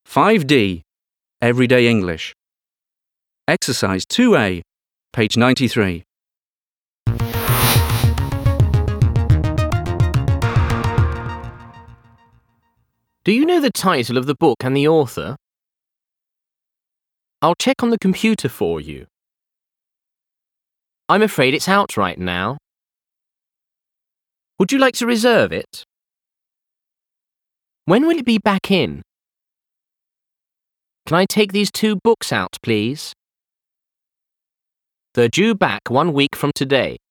5D, Everyday English. Exercise 2A, page 93. Do you know the title of the book and the author? I'll check on the computer for you. I'm afraid it's out right now. Would you like to reserve it? When will it be back in? Can I take these 2 books out, please? They're due back 1 week from today.